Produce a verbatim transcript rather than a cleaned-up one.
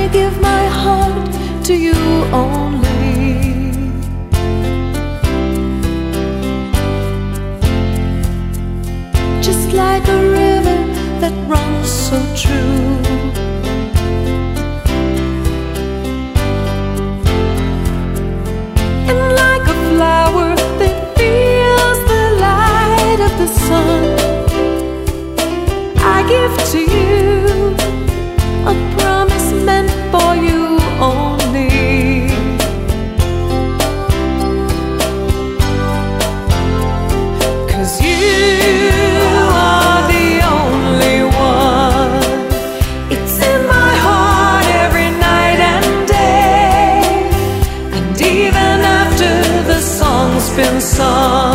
I give my heart to you only. Just like a river that runs so true. And like a flower that feels the light of the sun, I give to you a promise meant for you only. Cause you are the only one. It's in my heart every night and day. And even after the song's been sung,